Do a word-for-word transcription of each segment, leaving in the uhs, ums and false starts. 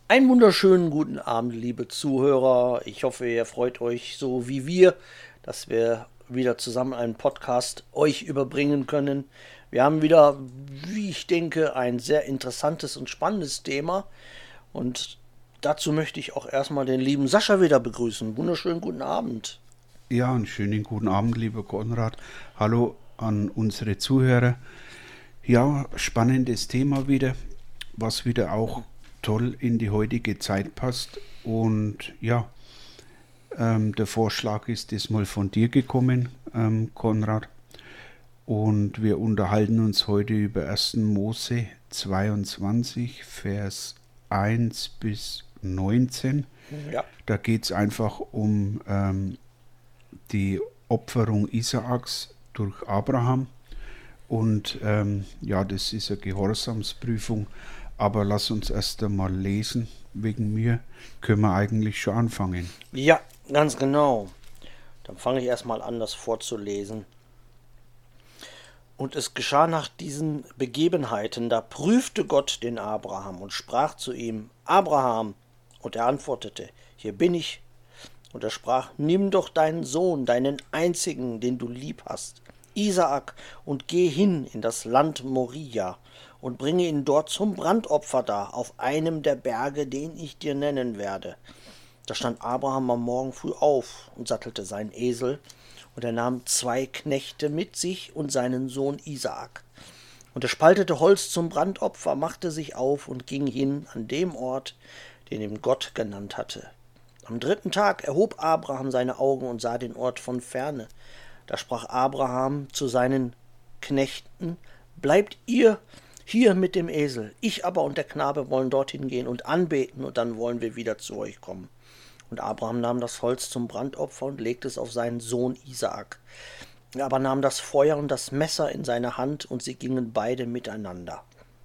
Einen wunderschönen guten Abend, liebe Zuhörer. Ich hoffe, ihr freut euch so wie wir, dass wir wieder zusammen einen Podcast euch überbringen können. Wir haben wieder, wie ich denke, ein sehr interessantes und spannendes Thema. Und dazu möchte ich auch erstmal den lieben Sascha wieder begrüßen. Wunderschönen guten Abend. Ja, einen schönen guten Abend, lieber Konrad. Hallo an unsere Zuhörer. Ja, spannendes Thema wieder, was wieder auch toll in die heutige Zeit passt. Und ja, ähm, der Vorschlag ist diesmal von dir gekommen, ähm, Konrad. Und wir unterhalten uns heute über ersten Mose zweiundzwanzig, Vers eins bis neunzehn. Ja, Da geht es einfach um ähm, die Opferung Isaaks durch Abraham. Und ähm, ja, das ist eine Gehorsamsprüfung. Aber lass uns erst einmal lesen. Wegen mir können wir eigentlich schon anfangen. ja, ganz genau. Dann fange ich erstmal an, das vorzulesen. Und es geschah nach diesen Begebenheiten, da prüfte Gott den Abraham und sprach zu ihm: Abraham. Und er antwortete: Hier bin ich. Und er sprach: Nimm doch deinen Sohn, deinen einzigen, den du lieb hast, Isaak, und geh hin in das Land Moria und bringe ihn dort zum Brandopfer dar, auf einem der Berge, den ich dir nennen werde. Da stand Abraham am Morgen früh auf und sattelte seinen Esel, und er nahm zwei Knechte mit sich und seinen Sohn Isaak. Und er spaltete Holz zum Brandopfer, machte sich auf und ging hin an dem Ort, den ihm Gott genannt hatte. Am dritten Tag erhob Abraham seine Augen und sah den Ort von ferne. Da sprach Abraham zu seinen Knechten: Bleibt ihr hier mit dem Esel, ich aber und der Knabe wollen dorthin gehen und anbeten, und dann wollen wir wieder zu euch kommen. Und Abraham nahm das Holz zum Brandopfer und legte es auf seinen Sohn Isaak. Er aber nahm das Feuer und das Messer in seine Hand, und sie gingen beide miteinander.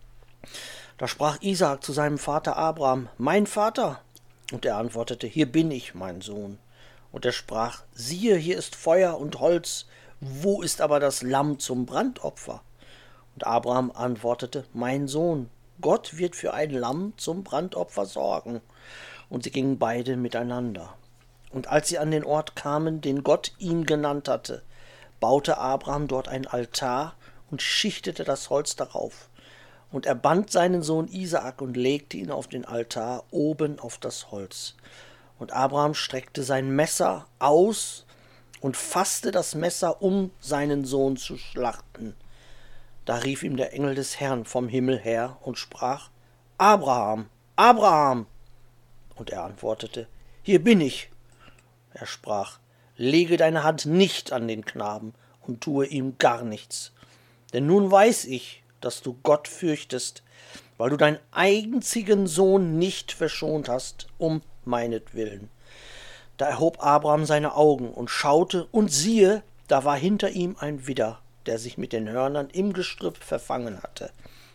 Da sprach Isaak zu seinem Vater Abraham: Mein Vater? Und er antwortete: Hier bin ich, mein Sohn. Und er sprach: Siehe, hier ist Feuer und Holz, wo ist aber das Lamm zum Brandopfer? Und Abraham antwortete: Mein Sohn, Gott wird für ein Lamm zum Brandopfer sorgen. Und sie gingen beide miteinander. Und als sie an den Ort kamen, den Gott ihm genannt hatte, baute Abraham dort ein Altar und schichtete das Holz darauf. Und er band seinen Sohn Isaak und legte ihn auf den Altar oben auf das Holz. Und Abraham streckte sein Messer aus und fasste das Messer, um seinen Sohn zu schlachten. Da rief ihm der Engel des Herrn vom Himmel her und sprach: Abraham, Abraham! Und er antwortete: Hier bin ich. Er sprach: Lege deine Hand nicht an den Knaben und tue ihm gar nichts. Denn nun weiß ich, dass du Gott fürchtest, weil du deinen einzigen Sohn nicht verschont hast, um meinetwillen. Da erhob Abraham seine Augen und schaute, und siehe, da war hinter ihm ein Widder, der sich mit den Hörnern im Gestrüpp verfangen hatte.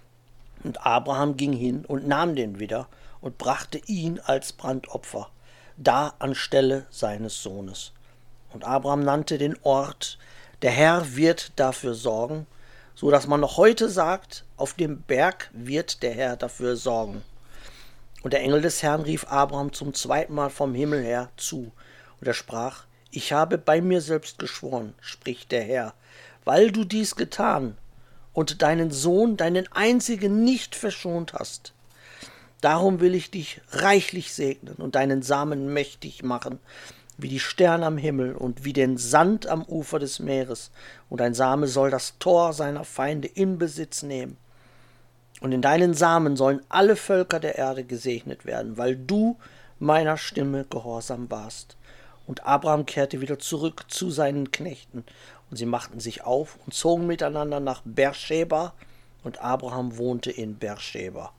Und Abraham ging hin und nahm den Widder und brachte ihn als Brandopfer, da anstelle seines Sohnes. Und Abraham nannte den Ort: Der Herr wird dafür sorgen, so dass man noch heute sagt: Auf dem Berg wird der Herr dafür sorgen. Und der Engel des Herrn rief Abraham zum zweiten Mal vom Himmel her zu, und er sprach: Ich habe bei mir selbst geschworen, spricht der Herr, weil du dies getan und deinen Sohn, deinen einzigen, nicht verschont hast. Darum will ich dich reichlich segnen und deinen Samen mächtig machen, wie die Sterne am Himmel und wie den Sand am Ufer des Meeres. Und dein Same soll das Tor seiner Feinde in Besitz nehmen. Und in deinen Samen sollen alle Völker der Erde gesegnet werden, weil du meiner Stimme gehorsam warst. Und Abraham kehrte wieder zurück zu seinen Knechten, und sie machten sich auf und zogen miteinander nach Beersheba, und Abraham wohnte in Beersheba.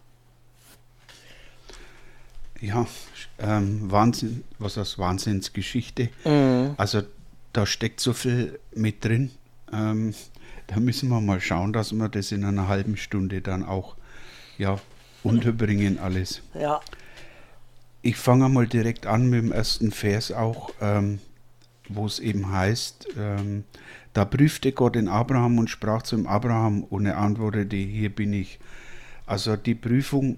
Ja, ähm, Wahnsinn, was heißt Wahnsinnsgeschichte. Mhm. Also da steckt so viel mit drin. Ähm, da müssen wir mal schauen, dass wir das in einer halben Stunde dann auch ja, unterbringen alles. Ja. Ich fange mal direkt an mit dem ersten Vers auch, ähm, wo es eben heißt, ähm, da prüfte Gott den Abraham und sprach zu ihm: Abraham, und er antwortete: Hier bin ich. Also die Prüfung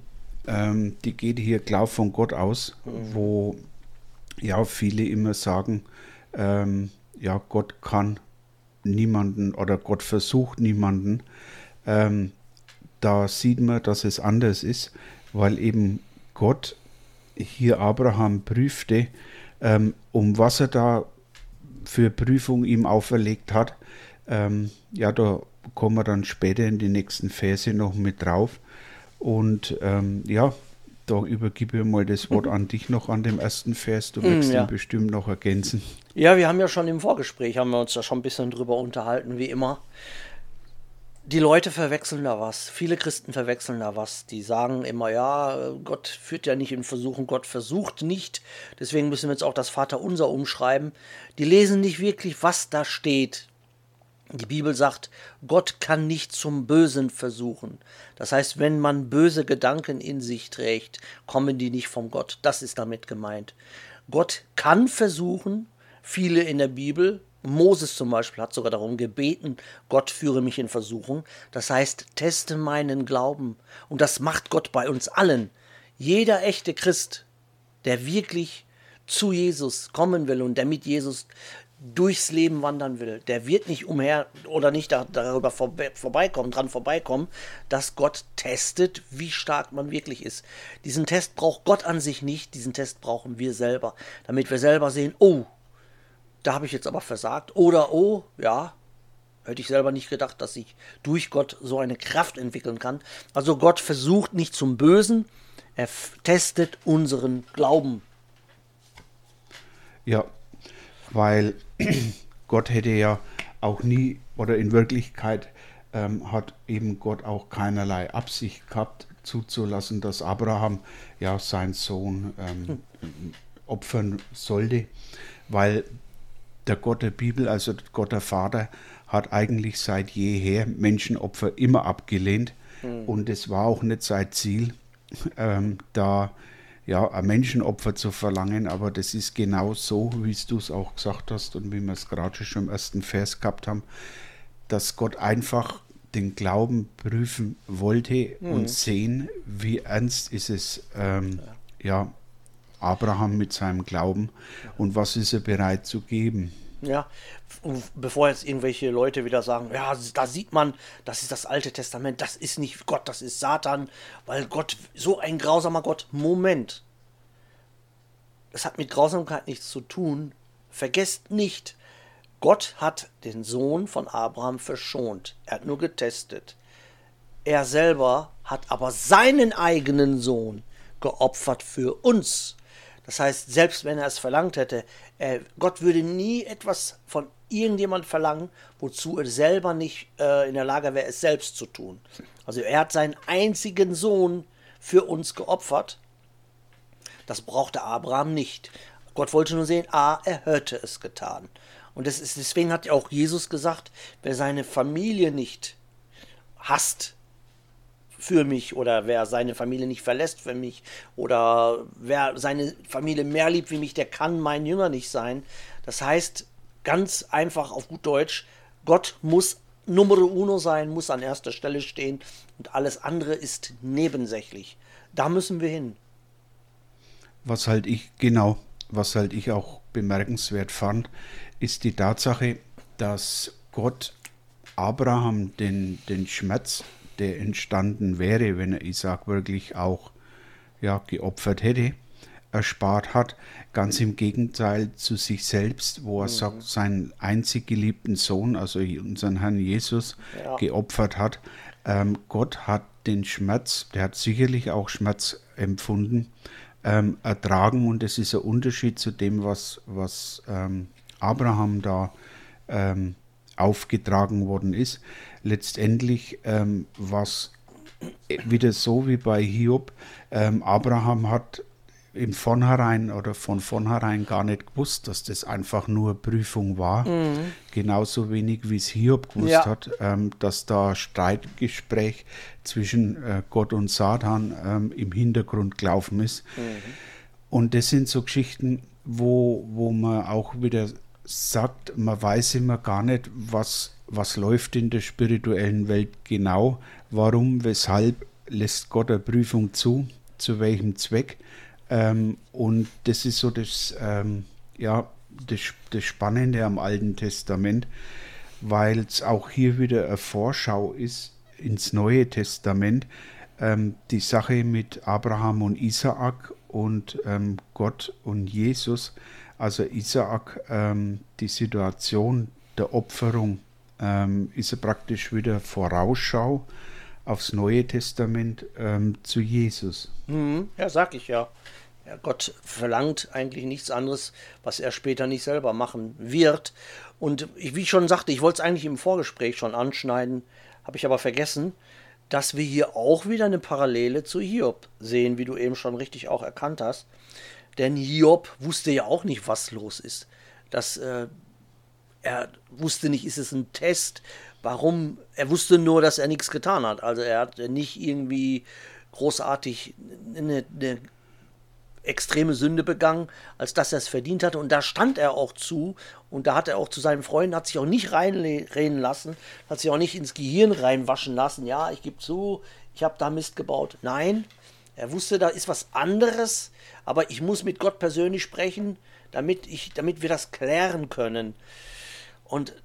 ähm, die geht hier klar von Gott aus, mhm. wo ja viele immer sagen, ähm, ja, Gott kann niemanden oder Gott versucht niemanden. Ähm, da sieht man, dass es anders ist, weil eben Gott hier Abraham prüfte, ähm, um was er da für Prüfung ihm auferlegt hat. Ähm, ja, da kommen wir dann später in die nächsten Verse noch mit drauf. Und ähm, ja, da übergebe ich mal das Wort an dich noch an dem ersten Vers. Du möchtest ja. ihn bestimmt noch ergänzen. Ja, wir haben ja schon im Vorgespräch, haben wir uns da schon ein bisschen drüber unterhalten, wie immer. Die Leute verwechseln da was. Viele Christen verwechseln da was. Die sagen immer, ja, Gott führt ja nicht in Versuchung, Gott versucht nicht. Deswegen müssen wir jetzt auch das Vaterunser umschreiben. Die lesen nicht wirklich, was da steht. Die Bibel sagt, Gott kann nicht zum Bösen versuchen. Das heißt, wenn man böse Gedanken in sich trägt, kommen die nicht von Gott. Das ist damit gemeint. Gott kann versuchen, viele in der Bibel, Moses zum Beispiel hat sogar darum gebeten, Gott führe mich in Versuchung. Das heißt, teste meinen Glauben. Und das macht Gott bei uns allen. Jeder echte Christ, der wirklich zu Jesus kommen will und der mit Jesus durchs Leben wandern will, der wird nicht umher oder nicht da, darüber vorbe- vorbeikommen, dran vorbeikommen, dass Gott testet, wie stark man wirklich ist. Diesen Test braucht Gott an sich nicht, diesen Test brauchen wir selber, damit wir selber sehen, oh, da habe ich jetzt aber versagt, oder oh, ja, hätte ich selber nicht gedacht, dass ich durch Gott so eine Kraft entwickeln kann. Also Gott versucht nicht zum Bösen, er f- testet unseren Glauben. Ja, weil Gott hätte ja auch nie, oder in Wirklichkeit ähm, hat eben Gott auch keinerlei Absicht gehabt, zuzulassen, dass Abraham ja seinen Sohn ähm, hm. opfern sollte, weil der Gott der Bibel, also Gott der Vater, hat eigentlich seit jeher Menschenopfer immer abgelehnt hm. und es war auch nicht sein Ziel, ähm, da ja, ein Menschenopfer zu verlangen, aber das ist genau so, wie du es auch gesagt hast und wie wir es gerade schon im ersten Vers gehabt haben, dass Gott einfach den Glauben prüfen wollte mhm. und sehen, wie ernst ist es, ähm, ja. ja, Abraham mit seinem Glauben und was ist er bereit zu geben. Ja, bevor jetzt irgendwelche Leute wieder sagen, ja, da sieht man, das ist das Alte Testament, das ist nicht Gott, das ist Satan, weil Gott, so ein grausamer Gott, Moment. Das hat mit Grausamkeit nichts zu tun. Vergesst nicht, Gott hat den Sohn von Abraham verschont. Er hat nur getestet. Er selber hat aber seinen eigenen Sohn geopfert für uns. Das heißt, selbst wenn er es verlangt hätte, äh, Gott würde nie etwas von irgendjemand verlangen, wozu er selber nicht äh, in der Lage wäre, es selbst zu tun. Also er hat seinen einzigen Sohn für uns geopfert. Das brauchte Abraham nicht. Gott wollte nur sehen, ah, er hätte es getan. Und das ist, deswegen hat ja auch Jesus gesagt, wer seine Familie nicht hasst, für mich oder wer seine Familie nicht verlässt für mich oder wer seine Familie mehr liebt wie mich, der kann mein Jünger nicht sein. Das heißt, ganz einfach auf gut Deutsch, Gott muss Numero uno sein, muss an erster Stelle stehen und alles andere ist nebensächlich. Da müssen wir hin. Was halt ich, genau, was halt ich auch bemerkenswert fand, ist die Tatsache, dass Gott Abraham den, den Schmerz, der entstanden wäre, wenn er Isaak wirklich auch ja, geopfert hätte, erspart hat. Ganz im Gegenteil zu sich selbst, wo er mhm. sagt, seinen einzig geliebten Sohn, also unseren Herrn Jesus, ja. geopfert hat. Ähm, Gott hat den Schmerz, der hat sicherlich auch Schmerz empfunden, ähm, ertragen und das ist ein Unterschied zu dem, was, was ähm, Abraham da ähm, aufgetragen worden ist. Letztendlich ähm, war es wieder so wie bei Hiob. Ähm, Abraham hat im Vornherein oder von vornherein gar nicht gewusst, dass das einfach nur Prüfung war. Mhm. Genauso wenig wie es Hiob gewusst ja. hat, ähm, dass da Streitgespräch zwischen äh, Gott und Satan ähm, im Hintergrund gelaufen ist. Mhm. Und das sind so Geschichten, wo, wo man auch wieder sagt, man weiß immer gar nicht, was, was läuft in der spirituellen Welt genau, warum, weshalb lässt Gott eine Prüfung zu. zu welchem Zweck. Ähm, und das ist so das, ähm, ja, das, das Spannende am Alten Testament, weil es auch hier wieder eine Vorschau ist ins Neue Testament. Ähm, die Sache mit Abraham und Isaak und ähm, Gott und Jesus. Also Isaak, ähm, die Situation der Opferung, ähm, ist ja praktisch wieder Vorausschau aufs Neue Testament ähm, zu Jesus. Mhm. Ja, sag ich ja. Ja. Gott verlangt eigentlich nichts anderes, was er später nicht selber machen wird. Und ich, wie ich schon sagte, ich wollte es eigentlich im Vorgespräch schon anschneiden, habe ich aber vergessen, dass wir hier auch wieder eine Parallele zu Hiob sehen, wie du eben schon richtig auch erkannt hast. Denn Hiob wusste ja auch nicht, was los ist. Das, äh, er wusste nicht, ist es ein Test? Warum? Er wusste nur, dass er nichts getan hat. Also er hat nicht irgendwie großartig eine, eine extreme Sünde begangen, als dass er es verdient hatte. Und da stand er auch zu. Und da hat er auch zu seinen Freunden, hat sich auch nicht reinreden lassen, hat sich auch nicht ins Gehirn reinwaschen lassen. Ja, ich gebe zu, ich habe da Mist gebaut. Nein, er wusste, da ist was anderes. Aber ich muss mit Gott persönlich sprechen, damit, ich, damit wir das klären können. Und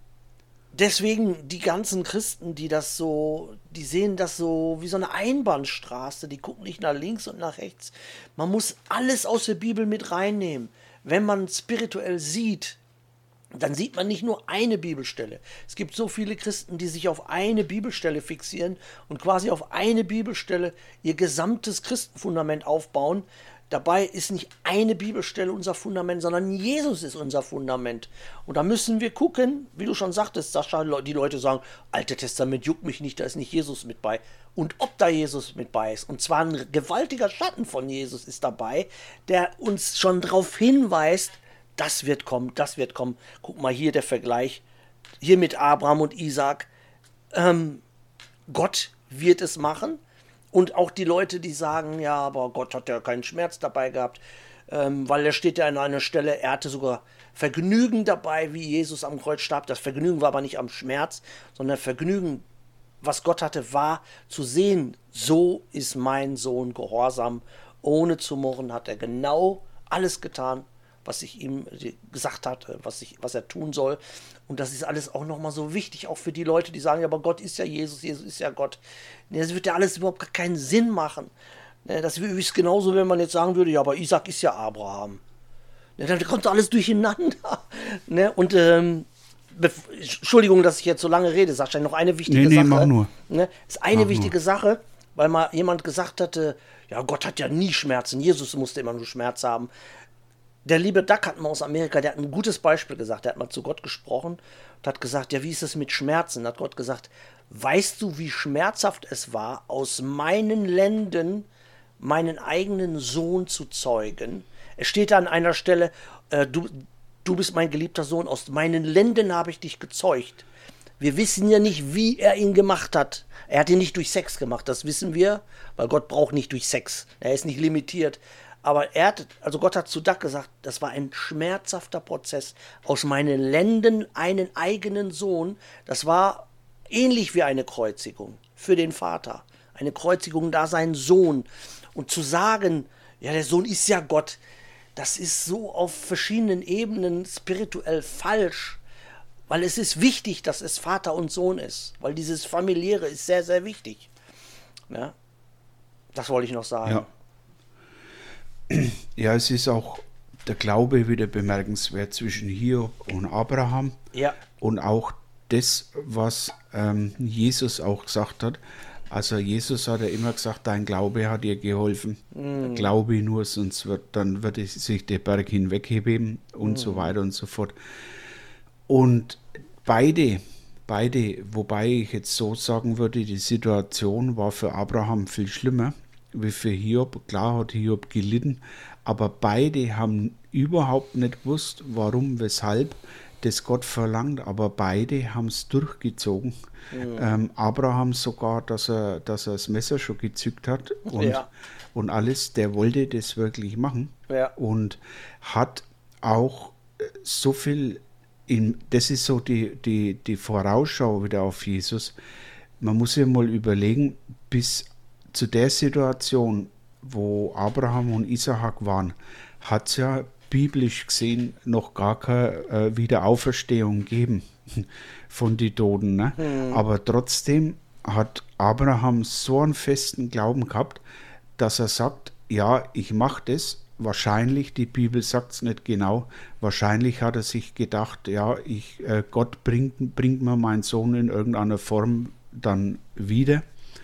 deswegen die ganzen Christen, die das so, die sehen das so wie so eine Einbahnstraße, die gucken nicht nach links und nach rechts. Man muss alles aus der Bibel mit reinnehmen. Wenn man spirituell sieht, dann sieht man nicht nur eine Bibelstelle. Es gibt so viele Christen, die sich auf eine Bibelstelle fixieren und quasi auf eine Bibelstelle ihr gesamtes Christenfundament aufbauen. Dabei ist nicht eine Bibelstelle unser Fundament, sondern Jesus ist unser Fundament. Und da müssen wir gucken, wie du schon sagtest, Sascha, die Leute sagen, Alte Testament juckt mich nicht, da ist nicht Jesus mit bei. Und ob da Jesus mit bei ist. Und zwar ein gewaltiger Schatten von Jesus ist dabei, der uns schon darauf hinweist, das wird kommen, das wird kommen. Guck mal hier der Vergleich, hier mit Abraham und Isaak. Ähm, Gott wird es machen. Und auch die Leute, die sagen, ja, aber Gott hat ja keinen Schmerz dabei gehabt, ähm, weil er steht ja an einer Stelle, er hatte sogar Vergnügen dabei, wie Jesus am Kreuz starb. Das Vergnügen war aber nicht am Schmerz, sondern Vergnügen, was Gott hatte, war zu sehen, so ist mein Sohn gehorsam. Ohne zu murren hat er genau alles getan, was ich ihm gesagt hatte, was, ich, was er tun soll. Und das ist alles auch nochmal so wichtig, auch für die Leute, die sagen, ja, aber Gott ist ja Jesus, Jesus ist ja Gott. Das wird ja alles überhaupt gar keinen Sinn machen. Das ist genauso, wenn man jetzt sagen würde, ja, aber Isaac ist ja Abraham. Dann kommt alles durcheinander. Und ähm, Entschuldigung, dass ich jetzt so lange rede, Sascha, noch eine wichtige nee, nee, Sache. Mach nur. Das ist eine mach wichtige nur. Sache, weil mal jemand gesagt hatte, ja, Gott hat ja nie Schmerzen, Jesus musste immer nur Schmerz haben. Der liebe Duck hat mal aus Amerika, der hat ein gutes Beispiel gesagt. Der hat mal zu Gott gesprochen und hat gesagt, ja, wie ist es mit Schmerzen? Da hat Gott gesagt, weißt du, wie schmerzhaft es war, aus meinen Lenden meinen eigenen Sohn zu zeugen? Es steht da an einer Stelle, äh, du, du bist mein geliebter Sohn, aus meinen Lenden habe ich dich gezeugt. Wir wissen ja nicht, wie er ihn gemacht hat. Er hat ihn nicht durch Sex gemacht, das wissen wir, weil Gott braucht nicht durch Sex. Er ist nicht limitiert. Aber er hat, also Gott hat zu Duck gesagt, das war ein schmerzhafter Prozess. Aus meinen Lenden einen eigenen Sohn. Das war ähnlich wie eine Kreuzigung für den Vater. Eine Kreuzigung, da sein Sohn. Und zu sagen, ja, der Sohn ist ja Gott, das ist so auf verschiedenen Ebenen spirituell falsch. Weil es ist wichtig, dass es Vater und Sohn ist. Weil dieses Familiäre ist sehr, sehr wichtig. Ja, das wollte ich noch sagen. Ja. Ja, es ist auch der Glaube wieder bemerkenswert zwischen Hiob und Abraham. Ja. Und auch das, was ähm, Jesus auch gesagt hat. Also Jesus hat ja immer gesagt, dein Glaube hat dir geholfen. Mm. Glaube nur, sonst wird, dann wird sich der Berg hinwegheben und mm. so weiter und so fort. Und beide, beide, wobei ich jetzt so sagen würde, die Situation war für Abraham viel schlimmer wie für Hiob. Klar hat Hiob gelitten, aber beide haben überhaupt nicht gewusst, warum, weshalb das Gott verlangt, aber beide haben es durchgezogen. Mhm. Ähm, Abraham sogar, dass er, dass er das Messer schon gezückt hat und, ja. und alles, der wollte das wirklich machen ja. und hat auch so viel, in, das ist so die, die, die Vorausschau wieder auf Jesus. Man muss ja mal überlegen, bis zu der Situation, wo Abraham und Isaak waren, hat es ja biblisch gesehen noch gar keine äh, Wiederauferstehung gegeben von den Toten. Ne? Mhm. Aber trotzdem hat Abraham so einen festen Glauben gehabt, dass er sagt, ja, ich mache das. Wahrscheinlich, die Bibel sagt es nicht genau, wahrscheinlich hat er sich gedacht, ja, ich, äh, Gott bringt, bringt mir meinen Sohn in irgendeiner Form dann wieder.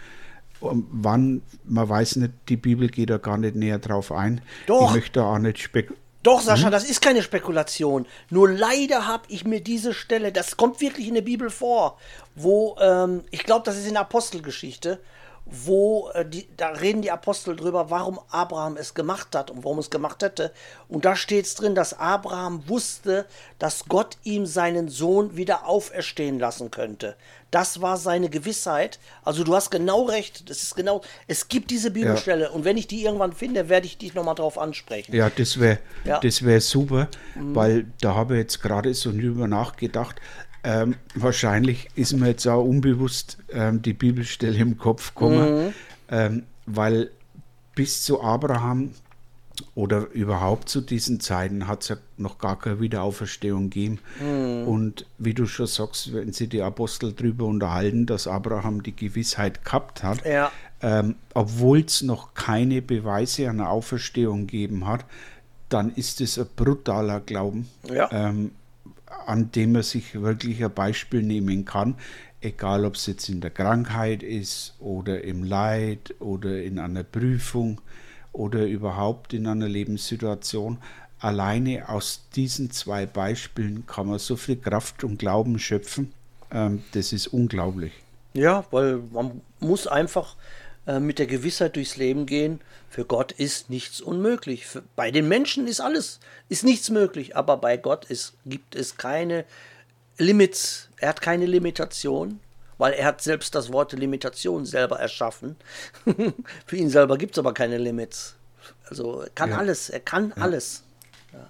Und wann, man weiß nicht, die Bibel geht da gar nicht näher drauf ein. Doch. Ich möchte auch nicht spekulieren. Doch, Sascha, hm? das ist keine Spekulation. Nur leider habe ich mir diese Stelle, das kommt wirklich in der Bibel vor, wo, ähm, ich glaube, das ist in der Apostelgeschichte, wo äh, die, da reden die Apostel drüber, warum Abraham es gemacht hat und warum es gemacht hätte. Und da steht es drin, dass Abraham wusste, dass Gott ihm seinen Sohn wieder auferstehen lassen könnte. Das war seine Gewissheit. Also du hast genau recht. Das ist genau. Es gibt diese Bibelstelle, ja. Und wenn ich die irgendwann finde, werde ich dich nochmal drauf ansprechen. Ja, das wäre ja. das wär super, mhm. weil da habe ich jetzt gerade so drüber nachgedacht. Ähm, wahrscheinlich ist mir jetzt auch unbewusst ähm, die Bibelstelle im Kopf gekommen, mhm. ähm, weil bis zu Abraham oder überhaupt zu diesen Zeiten hat es ja noch gar keine Wiederauferstehung gegeben. Mhm. Und wie du schon sagst, wenn sich die Apostel darüber unterhalten, dass Abraham die Gewissheit gehabt hat, ja. ähm, obwohl es noch keine Beweise einer Auferstehung gegeben hat, dann ist es ein brutaler Glauben. Ja. Ähm, an dem man sich wirklich ein Beispiel nehmen kann, egal ob es jetzt in der Krankheit ist oder im Leid oder in einer Prüfung oder überhaupt in einer Lebenssituation. Alleine aus diesen zwei Beispielen kann man so viel Kraft und Glauben schöpfen, ähm, das ist unglaublich. Ja, weil man muss einfach äh, mit der Gewissheit durchs Leben gehen, für Gott ist nichts unmöglich. Für, bei den Menschen ist alles, ist nichts möglich, aber bei Gott ist, gibt es keine Limits, er hat keine Limitation, weil er hat selbst das Wort Limitation selber erschaffen. Für ihn selber gibt es aber keine Limits. Also er kann ja. alles, er kann ja. alles. Ja.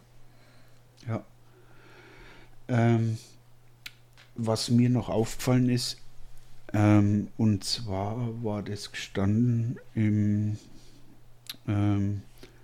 ja. Ähm, was mir noch aufgefallen ist, ähm, und zwar war das gestanden im Ähm,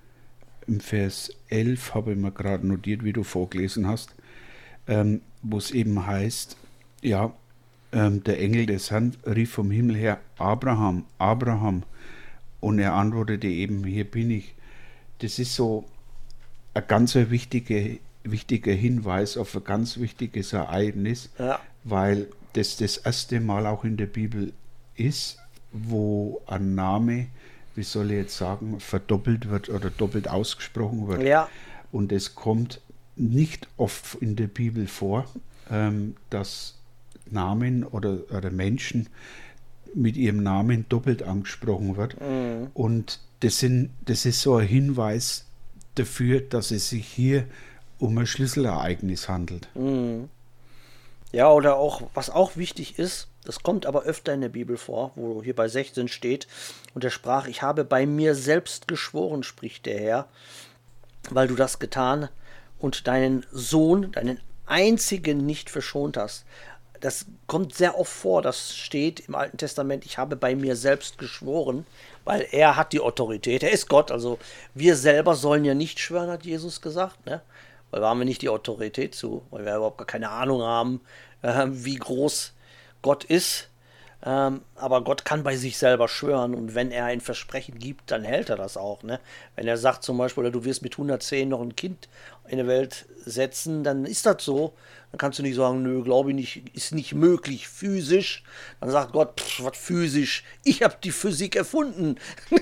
im Vers elf, habe ich mir gerade notiert, wie du vorgelesen hast, ähm, wo es eben heißt, ja, ähm, der Engel des Herrn rief vom Himmel her, Abraham, Abraham, und er antwortete eben, hier bin ich. Das ist so ein ganz wichtiger, wichtiger Hinweis auf ein ganz wichtiges Ereignis, ja. weil das das erste Mal auch in der Bibel ist, wo ein Name, wie soll ich jetzt sagen, verdoppelt wird oder doppelt ausgesprochen wird. Ja. Und es kommt nicht oft in der Bibel vor, ähm, dass Namen oder, oder Menschen mit ihrem Namen doppelt angesprochen wird. Mhm. Und das, sind, das ist so ein Hinweis dafür, dass es sich hier um ein Schlüsselereignis handelt. Mhm. Ja, oder auch, was auch wichtig ist, das kommt aber öfter in der Bibel vor, wo hier bei sechzehn steht, und er sprach, ich habe bei mir selbst geschworen, spricht der Herr, weil du das getan und deinen Sohn, deinen einzigen nicht verschont hast. Das kommt sehr oft vor, das steht im Alten Testament, ich habe bei mir selbst geschworen, weil er hat die Autorität, er ist Gott, also wir selber sollen ja nicht schwören, hat Jesus gesagt, ne? Weil wir haben wir nicht die Autorität zu, weil wir überhaupt gar keine Ahnung haben, äh, wie groß Gott ist. Ähm, aber Gott kann bei sich selber schwören, und wenn er ein Versprechen gibt, dann hält er das auch. Ne? Wenn er sagt zum Beispiel, oder du wirst mit hundertzehn noch ein Kind in die Welt setzen, dann ist das so. Dann kannst du nicht sagen, nö, glaube ich nicht, ist nicht möglich, physisch. Dann sagt Gott, pff, was physisch? Ich habe die Physik erfunden.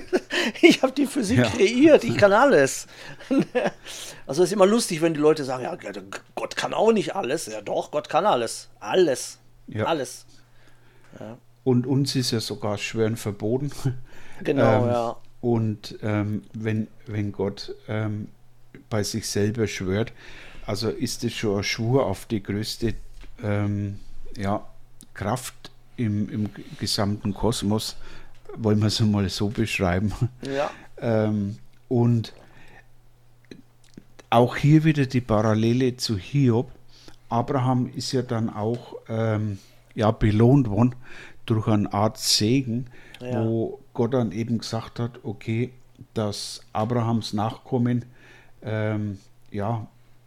Ich habe die Physik ja. kreiert, ich kann alles. Also es ist immer lustig, wenn die Leute sagen, ja, Gott kann auch nicht alles. Ja doch, Gott kann alles. Alles. Ja. Alles. Ja. Und uns ist ja sogar Schwören verboten. Genau, ähm, ja. Und ähm, wenn, wenn Gott ähm, bei sich selber schwört, also ist es schon ein Schwur auf die größte ähm, ja, Kraft im, im gesamten Kosmos, wollen wir es mal so beschreiben. Ja. ähm, und auch hier wieder die Parallele zu Hiob. Abraham ist ja dann auch ähm, ja, belohnt worden durch eine Art Segen, ja. wo Gott dann eben gesagt hat, okay, dass Abrahams Nachkommen ähm, ja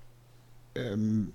ähm,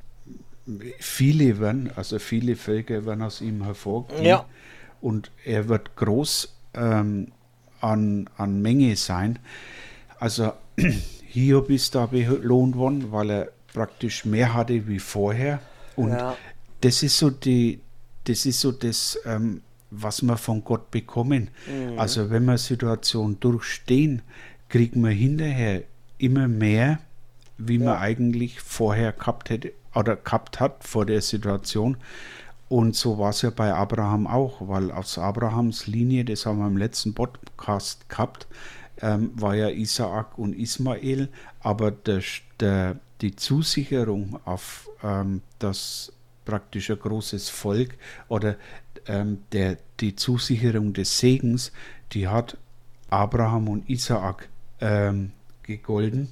viele werden, also viele Völker werden aus ihm hervorgehen Ja. und er wird groß ähm, an, an Menge sein. Also Hiob ist da belohnt worden, weil er praktisch mehr hatte wie vorher. Und Ja. das ist so die, das ist so das, ähm, was wir von Gott bekommen. Mhm. Also wenn wir Situationen durchstehen, kriegen wir hinterher immer mehr, wie Ja. man eigentlich vorher gehabt hätte oder gehabt hat vor der Situation. Und so war es ja bei Abraham auch, weil aus Abrahams Linie, das haben wir im letzten Podcast gehabt, ähm, war ja Isaak und Ismael, aber der, der, die Zusicherung auf ähm, das praktisch ein großes Volk oder ähm, der, die Zusicherung des Segens, die hat Abraham und Isaak ähm, gegolten.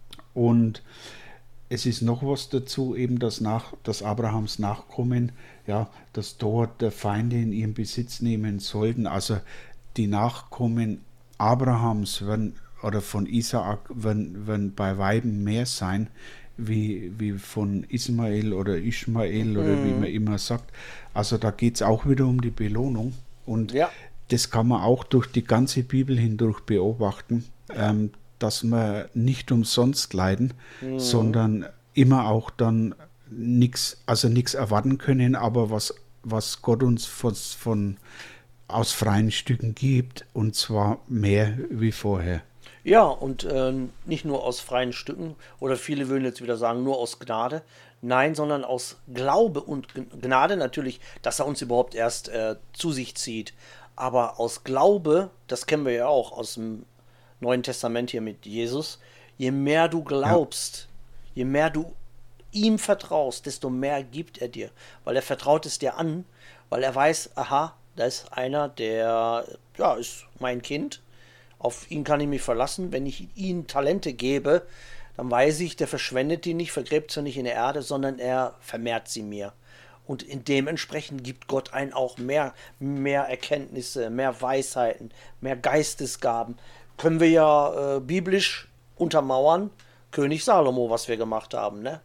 Und es ist noch was dazu, eben dass, nach, dass Abrahams Nachkommen ja das Tor der Feinde in ihren Besitz nehmen sollten. Also die Nachkommen Abrahams werden, oder von Isaak werden, werden bei Weiben mehr sein, wie, wie von Ismael oder Ishmael oder Mhm. wie man immer sagt. Also da geht es auch wieder um die Belohnung. Und Ja. das kann man auch durch die ganze Bibel hindurch beobachten, ähm, dass wir nicht umsonst leiden, Mhm. sondern immer auch dann nichts, also nichts erwarten können, aber was, was Gott uns von, von aus freien Stücken gibt, und zwar mehr wie vorher. Ja, und äh, nicht nur aus freien Stücken, oder viele würden jetzt wieder sagen, nur aus Gnade. Nein, sondern aus Glaube und Gnade natürlich, dass er uns überhaupt erst äh, zu sich zieht. Aber aus Glaube, das kennen wir ja auch aus dem Neuen Testament hier mit Jesus, je mehr du glaubst, ja. je mehr du ihm vertraust, desto mehr gibt er dir. Weil er vertraut es dir an, weil er weiß, aha, da ist einer, der, ja, ist mein Kind. Auf ihn kann ich mich verlassen. Wenn ich ihm Talente gebe, dann weiß ich, der verschwendet die nicht, vergräbt sie nicht in der Erde, sondern er vermehrt sie mir. Und in dementsprechend gibt Gott einen auch mehr, mehr Erkenntnisse, mehr Weisheiten, mehr Geistesgaben. Können wir ja äh, biblisch untermauern. König Salomo, was wir gemacht haben, ne?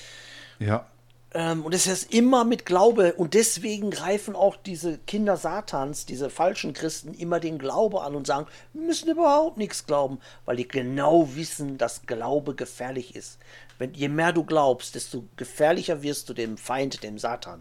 Ja. Ähm, und es ist immer mit Glaube. Und deswegen greifen auch diese Kinder Satans, diese falschen Christen, immer den Glaube an und sagen, wir müssen überhaupt nichts glauben, weil die genau wissen, dass Glaube gefährlich ist. Wenn, je mehr du glaubst, desto gefährlicher wirst du dem Feind, dem Satan.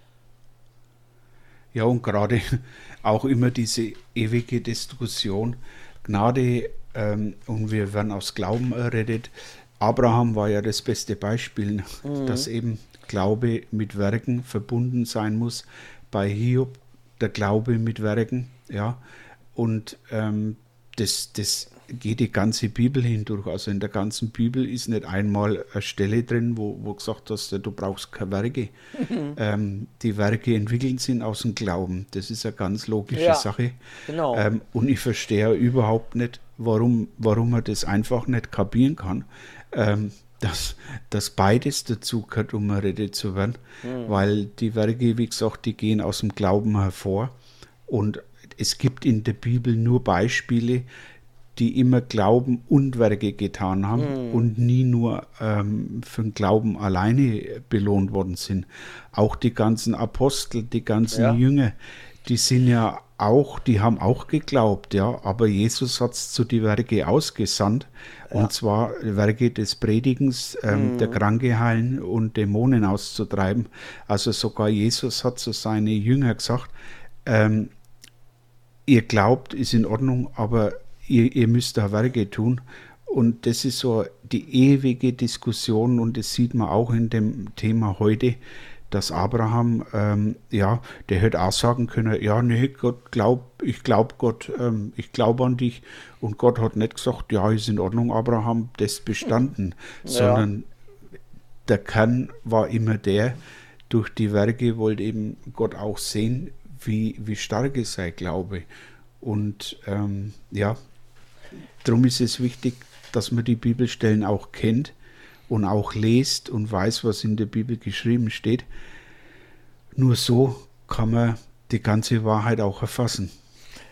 Ja, und gerade auch immer diese ewige Diskussion, Gnade ähm, und wir werden aus Glauben errettet. Abraham war ja das beste Beispiel, mhm. dass eben Glaube mit Werken verbunden sein muss. Bei Hiob der Glaube mit Werken, ja. Und ähm, das, das geht die ganze Bibel hindurch. Also in der ganzen Bibel ist nicht einmal eine Stelle drin, wo, wo gesagt hast, du brauchst keine Werke. Mhm. Ähm, die Werke entwickeln sich aus dem Glauben. Das ist eine ganz logische ja, Sache. Genau. Ähm, und ich verstehe überhaupt nicht, warum, warum man das einfach nicht kapieren kann. Ähm, dass, dass beides dazu gehört, um errettet zu werden, mhm. weil die Werke, wie gesagt, die gehen aus dem Glauben hervor und es gibt in der Bibel nur Beispiele, die immer Glauben und Werke getan haben mhm. und nie nur ähm, für den Glauben alleine belohnt worden sind. Auch die ganzen Apostel, die ganzen ja. Jünger, die sind ja auch, die haben auch geglaubt, ja, aber Jesus hat es zu die Werke ausgesandt, ja. und zwar Werke des Predigens, ähm, mhm. der Kranke heilen und Dämonen auszutreiben. Also sogar Jesus hat zu seinen Jüngern gesagt, ähm, ihr glaubt, ist in Ordnung, aber ihr, ihr müsst da Werke tun. Und das ist so die ewige Diskussion und das sieht man auch in dem Thema heute, dass Abraham, ähm, ja, der hätte auch sagen können, ja, nee, Gott glaub, ich glaube Gott, ähm, ich glaube an dich. Und Gott hat nicht gesagt, ja, ist in Ordnung, Abraham, das bestanden. Ja. Sondern der Kern war immer der, durch die Werke wollte eben Gott auch sehen, wie, wie stark ist sein Glaube. Und ähm, ja, darum ist es wichtig, dass man die Bibelstellen auch kennt und auch lest und weiß, was in der Bibel geschrieben steht. Nur so kann man die ganze Wahrheit auch erfassen.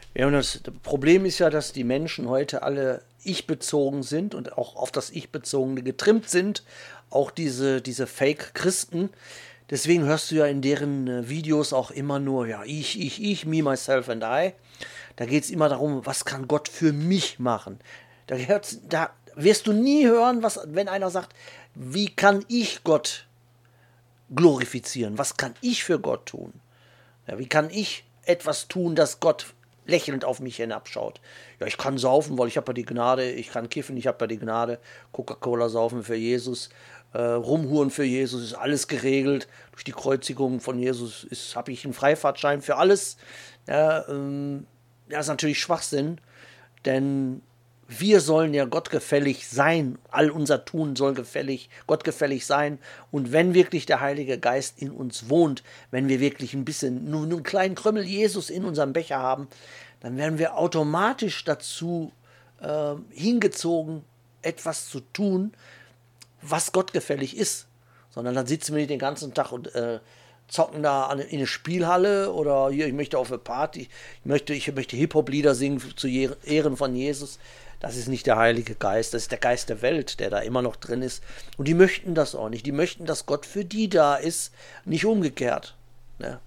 Ja, und das Problem ist ja, dass die Menschen heute alle ich-bezogen sind und auch auf das Ich-Bezogene getrimmt sind. Auch diese, diese Fake-Christen. Deswegen hörst du ja in deren äh, Videos auch immer nur, ja, ich, ich, ich, me, myself and I. Da geht es immer darum, was kann Gott für mich machen. Da, hört's, da wirst du nie hören, was, wenn einer sagt, wie kann ich Gott glorifizieren? Was kann ich für Gott tun? Ja, wie kann ich etwas tun, dass Gott lächelnd auf mich hinabschaut? Ja, ich kann saufen, weil ich habe ja die Gnade. Ich kann kiffen, ich habe ja die Gnade. Coca-Cola saufen für Jesus. Äh, Rumhuren für Jesus, ist alles geregelt. Durch die Kreuzigung von Jesus habe ich einen Freifahrtschein für alles. Ja, ähm, ja, ist natürlich Schwachsinn, denn wir sollen ja gottgefällig sein. All unser Tun soll gefällig, gottgefällig sein. Und wenn wirklich der Heilige Geist in uns wohnt, wenn wir wirklich ein bisschen, nur, nur einen kleinen Krümmel Jesus in unserem Becher haben, dann werden wir automatisch dazu äh, hingezogen, etwas zu tun, was gottgefällig ist. Sondern dann sitzen wir nicht den ganzen Tag und äh, zocken da an, in eine Spielhalle oder hier, ich möchte auf eine Party, ich möchte, ich möchte Hip-Hop-Lieder singen zu Ehren von Jesus. Das ist nicht der Heilige Geist, das ist der Geist der Welt, der da immer noch drin ist. Und die möchten das auch nicht. Die möchten, dass Gott für die da ist, nicht umgekehrt. Ne?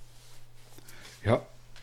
Ja,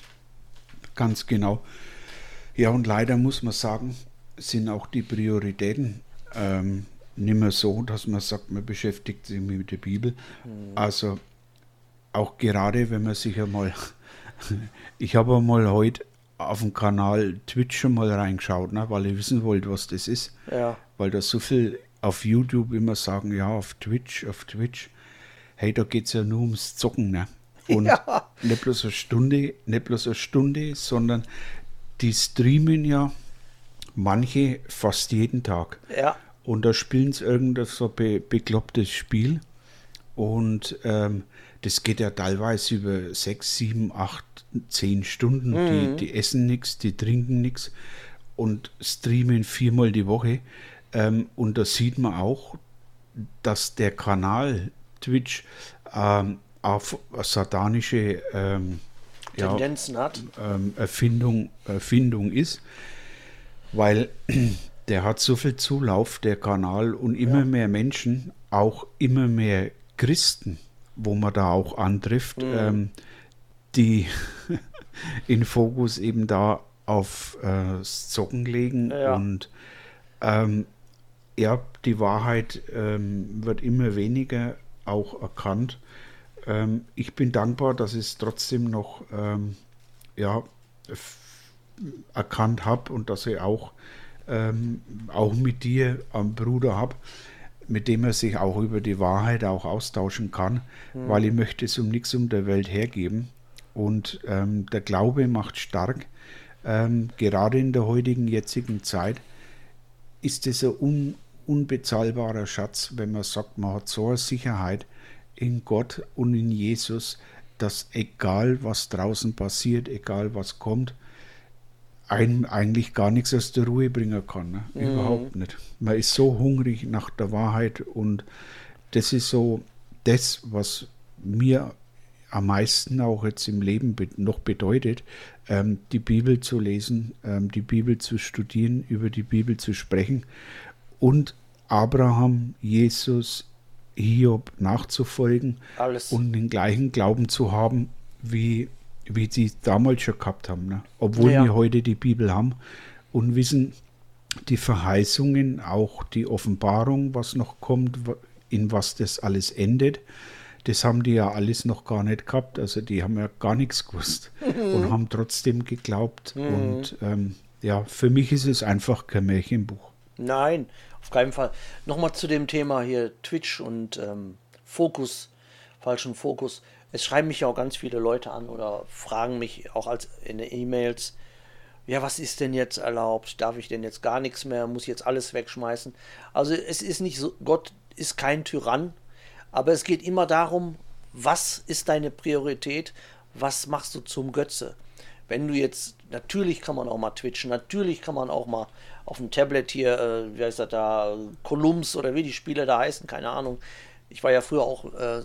ganz genau. Ja, und leider muss man sagen, sind auch die Prioritäten ähm, nicht mehr so, dass man sagt, man beschäftigt sich mit der Bibel. Mhm. Also auch gerade, wenn man sich einmal, ich habe einmal heute auf dem Kanal Twitch schon mal reingeschaut, ne, weil ich wissen wollte, was das ist. Ja. Weil da so viel auf YouTube immer sagen, ja, auf Twitch, auf Twitch. Hey, da geht es ja nur ums Zocken, ne? Und ja. nicht bloß eine Stunde, nicht bloß eine Stunde, sondern die streamen ja manche fast jeden Tag. Ja. Und da spielen sie irgendein so be beklopptes Spiel. Und ähm, das geht ja teilweise über sechs, sieben, acht, zehn Stunden. Mhm. Die, die essen nichts, die trinken nichts und streamen viermal die Woche. Ähm, und da sieht man auch, dass der Kanal Twitch ähm, auf satanische ähm, Tendenzen ja, hat. Ähm, Erfindung, Erfindung ist, weil der hat so viel Zulauf, der Kanal, und immer ja. mehr Menschen, auch immer mehr Christen, wo man da auch antrifft, mhm. ähm, die in Fokus eben da auf äh, das Zocken legen ja. und ähm, ja, die Wahrheit ähm, wird immer weniger auch erkannt. Ähm, ich bin dankbar, dass ich es trotzdem noch ähm, ja, erkannt habe und dass ich auch, ähm, auch mit dir einen Bruder habe, mit dem er sich auch über die Wahrheit auch austauschen kann, mhm. weil ich möchte es um nichts um der Welt hergeben. Und ähm, der Glaube macht stark. Ähm, gerade in der heutigen, jetzigen Zeit ist es ein un, unbezahlbarer Schatz, wenn man sagt, man hat so eine Sicherheit in Gott und in Jesus, dass egal was draußen passiert, egal was kommt, einen eigentlich gar nichts aus der Ruhe bringen kann. Ne? Mhm. Überhaupt nicht. Man ist so hungrig nach der Wahrheit und das ist so das, was mir am meisten auch jetzt im Leben be- noch bedeutet, ähm, die Bibel zu lesen, ähm, die Bibel zu studieren, über die Bibel zu sprechen und Abraham, Jesus, Hiob nachzufolgen. Alles. Und den gleichen Glauben zu haben, wie, wie sie damals schon gehabt haben. Ne? Obwohl ja. wir heute die Bibel haben und wissen, die Verheißungen, auch die Offenbarung, was noch kommt, in was das alles endet, das haben die ja alles noch gar nicht gehabt. Also die haben ja gar nichts gewusst mhm. und haben trotzdem geglaubt. Mhm. Und ähm, ja, für mich ist es einfach kein Märchenbuch. Nein, auf keinen Fall. Nochmal zu dem Thema hier Twitch und ähm, Fokus, falschen Fokus. Es schreiben mich ja auch ganz viele Leute an oder fragen mich auch als in den E-Mails, ja, was ist denn jetzt erlaubt? Darf ich denn jetzt gar nichts mehr? Muss ich jetzt alles wegschmeißen? Also es ist nicht so, Gott ist kein Tyrann, aber es geht immer darum, was ist deine Priorität? Was machst du zum Götze? Wenn du jetzt, natürlich kann man auch mal twitchen, natürlich kann man auch mal auf dem Tablet hier, äh, wie heißt das da, Columns oder wie die Spiele da heißen, keine Ahnung. Ich war ja früher auch äh,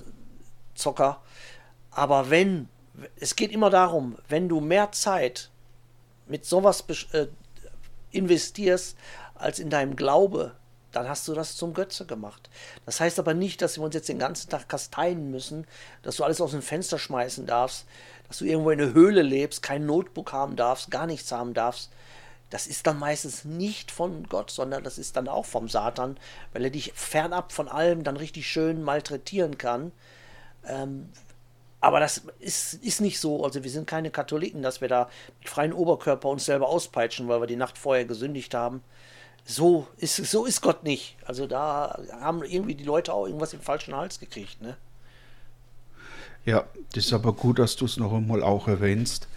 Zocker. Aber wenn, es geht immer darum, wenn du mehr Zeit mit sowas äh, investierst, als in deinem Glaube, dann hast du das zum Götze gemacht. Das heißt aber nicht, dass wir uns jetzt den ganzen Tag kasteien müssen, dass du alles aus dem Fenster schmeißen darfst, dass du irgendwo in einer Höhle lebst, kein Notebook haben darfst, gar nichts haben darfst. Das ist dann meistens nicht von Gott, sondern das ist dann auch vom Satan, weil er dich fernab von allem dann richtig schön malträtieren kann. Ähm, aber das ist, ist nicht so, also wir sind keine Katholiken, dass wir da mit freiem Oberkörper uns selber auspeitschen, weil wir die Nacht vorher gesündigt haben. So ist, so ist Gott nicht. Also da haben irgendwie die Leute auch irgendwas im falschen Hals gekriegt, ne? Ja, das ist aber gut, dass du es noch einmal auch erwähnst,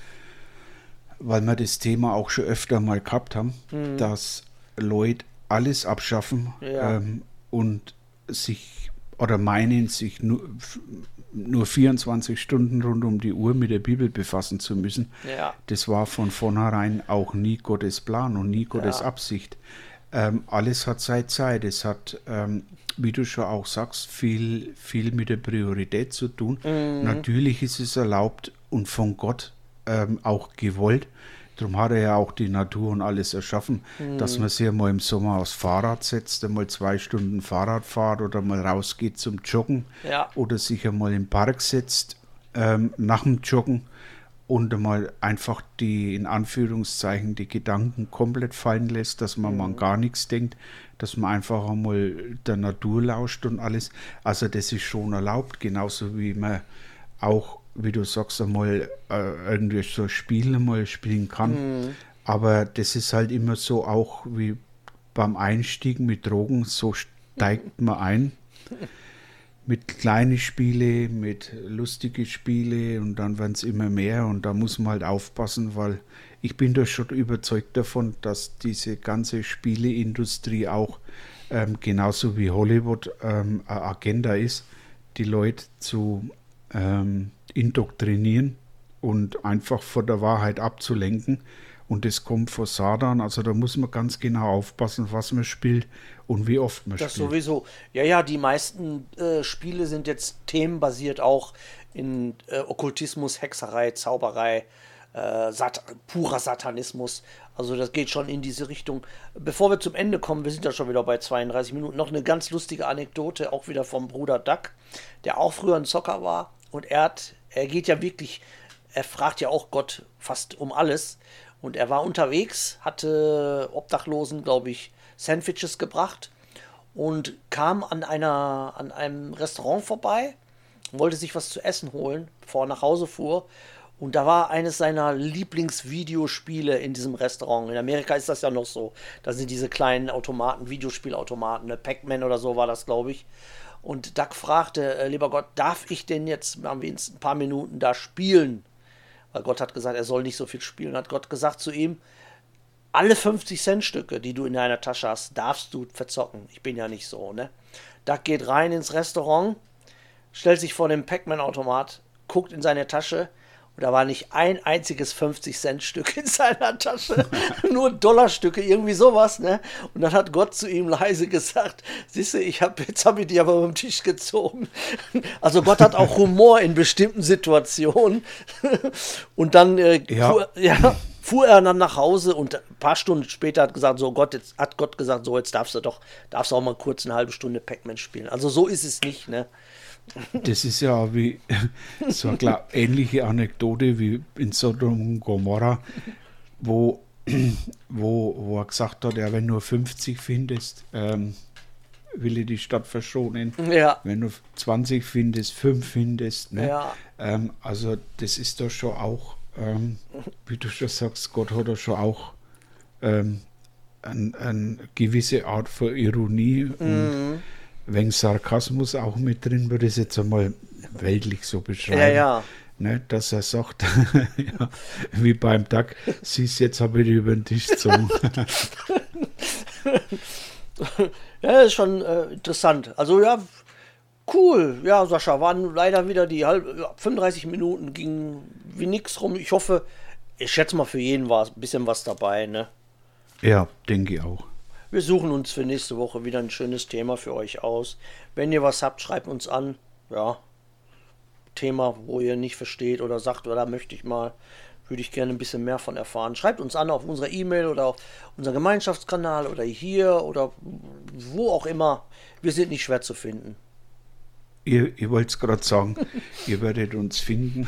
weil wir das Thema auch schon öfter mal gehabt haben, mhm. dass Leute alles abschaffen ja. ähm, und sich oder meinen, sich nur, nur vierundzwanzig Stunden rund um die Uhr mit der Bibel befassen zu müssen. Ja. Das war von vornherein auch nie Gottes Plan und nie Gottes ja. Absicht. Ähm, alles hat seine Zeit. Es hat, ähm, wie du schon auch sagst, viel, viel mit der Priorität zu tun. Mhm. Natürlich ist es erlaubt und von Gott ähm, auch gewollt. Darum hat er ja auch die Natur und alles erschaffen, mhm. dass man sich mal im Sommer aufs Fahrrad setzt, einmal zwei Stunden Fahrrad fährt oder mal rausgeht zum Joggen ja. oder sich einmal im Park setzt ähm, nach dem Joggen und einmal einfach die, in Anführungszeichen, die Gedanken komplett fallen lässt, dass man mhm. an gar nichts denkt, dass man einfach einmal der Natur lauscht und alles. Also das ist schon erlaubt, genauso wie man auch, wie du sagst, einmal äh, irgendwie so Spiele mal spielen kann. Mhm. Aber das ist halt immer so, auch wie beim Einstieg mit Drogen, so steigt man ein. Mit kleinen Spiele, mit lustige Spiele und dann werden es immer mehr und da muss man halt aufpassen, weil ich bin da schon überzeugt davon, dass diese ganze Spieleindustrie auch ähm, genauso wie Hollywood ähm, eine Agenda ist, die Leute zu ähm, indoktrinieren und einfach von der Wahrheit abzulenken. Und das kommt von Satan, also da muss man ganz genau aufpassen, was man spielt und wie oft man das spielt. Das sowieso. Ja, ja, die meisten äh, Spiele sind jetzt themenbasiert auch in äh, Okkultismus, Hexerei, Zauberei, äh, Sat- purer Satanismus. Also das geht schon in diese Richtung. Bevor wir zum Ende kommen, wir sind ja schon wieder bei zweiunddreißig Minuten, noch eine ganz lustige Anekdote, auch wieder vom Bruder Duck, der auch früher ein Zocker war und er hat, er geht ja wirklich, er fragt ja auch Gott fast um alles. Und er war unterwegs, hatte Obdachlosen, glaube ich, Sandwiches gebracht und kam an, einer, an einem Restaurant vorbei, wollte sich was zu essen holen, bevor er nach Hause fuhr. Und da war eines seiner Lieblingsvideospiele in diesem Restaurant. In Amerika ist das ja noch so. Da sind diese kleinen Automaten, Videospielautomaten, ne? Pac-Man oder so war das, glaube ich. Und Duck fragte, äh, lieber Gott, darf ich denn jetzt am wenigsten ein paar Minuten da spielen? Weil Gott hat gesagt, er soll nicht so viel spielen. Hat Gott gesagt zu ihm, alle fünfzig Cent Stücke, die du in deiner Tasche hast, darfst du verzocken. Ich bin ja nicht so, ne? Duck geht rein ins Restaurant, stellt sich vor dem Pac-Man-Automat, guckt in seine Tasche und da war nicht ein einziges fünfzig Cent Stück in seiner Tasche. Nur Dollarstücke, irgendwie sowas, ne? Und dann hat Gott zu ihm leise gesagt, siehst du, ich hab, jetzt habe ich die aber vom Tisch gezogen. Also Gott hat auch Humor in bestimmten Situationen. Und dann äh, ja. Fuhr, ja, fuhr er dann nach Hause und ein paar Stunden später hat gesagt, so Gott, jetzt hat Gott gesagt, so jetzt darfst du doch, darfst du auch mal kurz eine halbe Stunde Pac-Man spielen. Also so ist es nicht, ne? Das ist ja wie so eine klar, ähnliche Anekdote wie in Sodom und Gomorra, wo, wo, wo er gesagt hat, ja, wenn du fünfzig findest, ähm, will ich die Stadt verschonen. Ja. Wenn du zwanzig findest, fünf findest. Ne? Ja. Ähm, also das ist doch schon auch, ähm, wie du schon sagst, Gott hat da schon auch ähm, eine ein gewisse Art von Ironie Mhm. und wegen Sarkasmus auch mit drin, würde ich es jetzt einmal weltlich so beschreiben. Ja, ja. Ne, dass er sagt, ja, wie beim Duck, siehst jetzt habe ich die über den Tisch gezogen. Ja, das ist schon äh, interessant. Also ja, cool. Ja, Sascha, waren leider wieder die halb, ja, fünfunddreißig Minuten, ging wie nix rum. Ich hoffe, ich schätze mal, für jeden war ein bisschen was dabei, ne? Ja, denke ich auch. Wir suchen uns für nächste Woche wieder ein schönes Thema für euch aus. Wenn ihr was habt, schreibt uns an. Ja, Thema, wo ihr nicht versteht oder sagt, oder möchte ich mal. würde ich gerne ein bisschen mehr von erfahren. Schreibt uns an auf unserer E-Mail oder auf unserem Gemeinschaftskanal oder hier oder wo auch immer. Wir sind nicht schwer zu finden. Ihr, ihr wollt es gerade sagen, ihr werdet uns finden.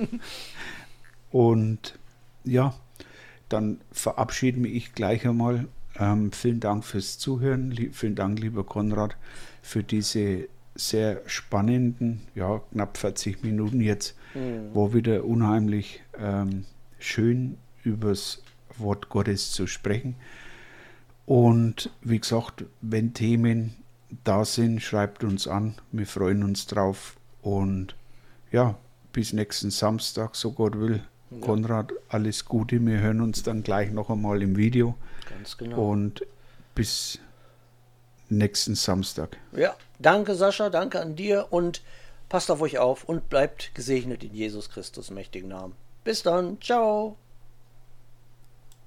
Und ja, dann verabschiede mich ich gleich einmal. Ähm, vielen Dank fürs Zuhören. Lie- vielen Dank, lieber Konrad, für diese sehr spannenden, ja, knapp vierzig Minuten jetzt, Mhm. wo wieder unheimlich ähm, schön übers Wort Gottes zu sprechen. Und wie gesagt, wenn Themen da sind, schreibt uns an. Wir freuen uns drauf. Und ja, bis nächsten Samstag, so Gott will. Ja. Konrad, alles Gute. Wir hören uns dann gleich noch einmal im Video. Ganz genau. Und bis nächsten Samstag. Ja, danke Sascha, danke an dir und passt auf euch auf und bleibt gesegnet in Jesus Christus mächtigen Namen. Bis dann, ciao.